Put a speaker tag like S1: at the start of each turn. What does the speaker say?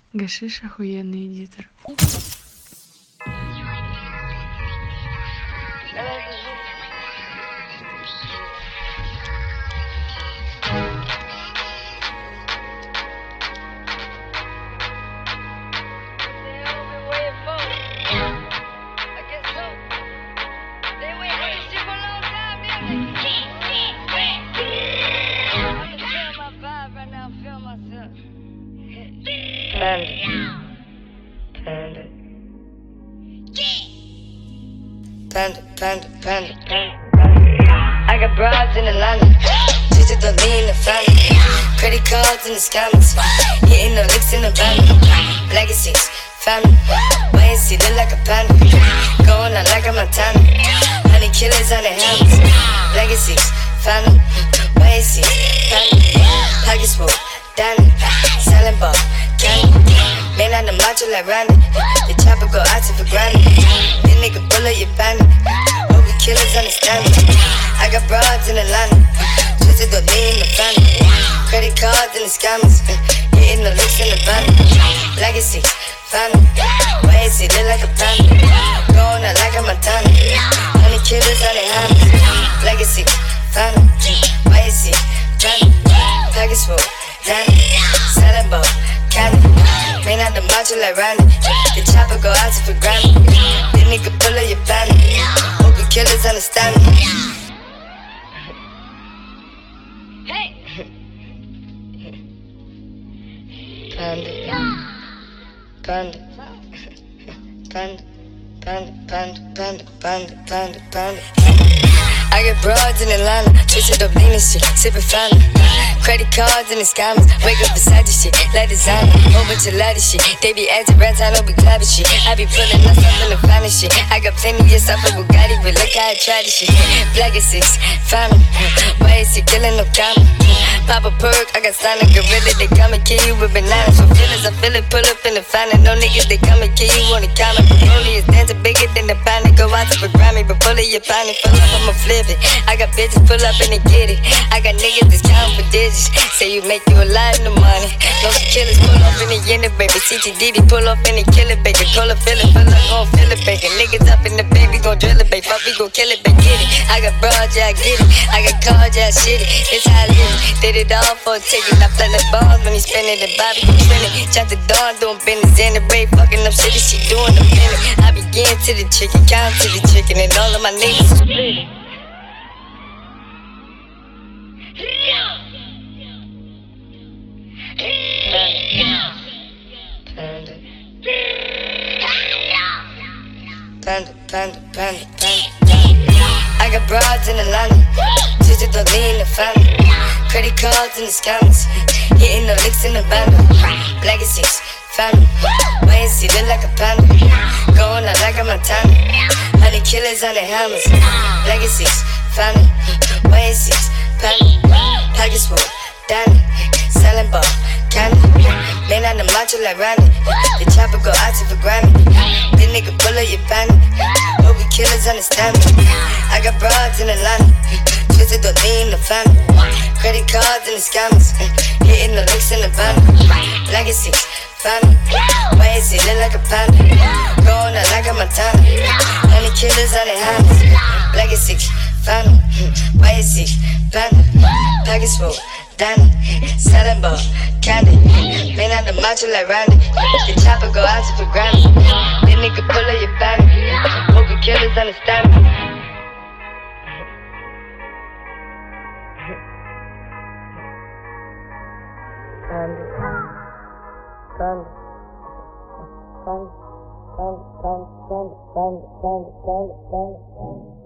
S1: Гашиш охуенный эдитор.
S2: Panda. I got broads in Atlanta, digital lean the family, credit cards in the scammers, hitting the licks in the van, legacies, family, wait and see, look like a panda, going out like a Montana, honey killers on the hammers, legacies, family, wait and see, family, pockets full, Danny, selling ball, candy, man on the macho like Randy, the chopper go out to for granted, this nigga bullet your bandit. Killers understand me. I got broads in Atlanta, twisted the lean in the family, credit cards and the scammers, hitting the licks in the van, legacy, family, wait and see, look like a panda, going out like a Montana, honey killers on their hands, legacy, family, wait and see, family, package full, Danny, selling ball, candy, man out the macho like Randy, the chopper go out to for granted, this nigga pull up your bandit. Killers understand me. Hey. Panda. I get broads in Atlanta, twisted up lean and shit, sippin' Fanta. Credit cards and the scammers, wake up beside this shit, like designer, whole bunch of ladder shit. They be acting rats, I don't be clapping shit. I be pulling us up in the finest shit. I got plenty of stuff with Bugatti, but look how I try this shit. Black is 6, family, why is he killing no comma? Pop a perk, I got signed a gorilla, they come and kill you with bananas. For feelings, I feel it, pull up in the finest. No niggas, they come and kill you on the counter. Broly is dancing bigger than the pound, go out to the Grammy, but pull it, your pound, pull up, I'ma flip it. I got bitches pull up and they get it. I got niggas that's counting for digits. Say you make you a lot of money. No killers pull up in the end, baby. CTDD pull up and they kill it, baby. Call it, feel it, feel like gon' feel it, baby. Niggas up in the baby, gon' drill it, baby. Fuck, we gon' kill it, baby. Get it. I got broads, yeah, I get it. I got cars, yeah, I shit it. It's how I live. Did it all for a ticket. I play the bombs when he spinning the Bobby, he spinning. Chop the dawn, doing business in the rape, fucking up shit. She doing the minute. I begin to the chicken, count to the chicken, and all of my niggas split it. Panda. I got broads in Atlanta, twisted the lean in the family, credit cards and the scammers, hitting the licks in the van, legacies, family, wait and see, look like a panda, going out like a Montana, honey killers on their hammers, legacies, family, wait and see, family, package full, Danny, selling ball, candy, man on the macho like Randy, the chopper go out to for Grammy, this nigga pull up your bandit, hope we killers understand me. I got broads in Atlanta, twisted the lean in the family, credit cards and the scammers, hitting the licks in the van, legacy, family, why is it look like a panda, going out like a Montana, honey killers on their hands, legacy, family, why is it panda, package full, Danny, selling ball, candy, man out the macho like Randy, the chopper go out to for Grammy, this nigga pull up your bandit, hope the killers understand me. Panda.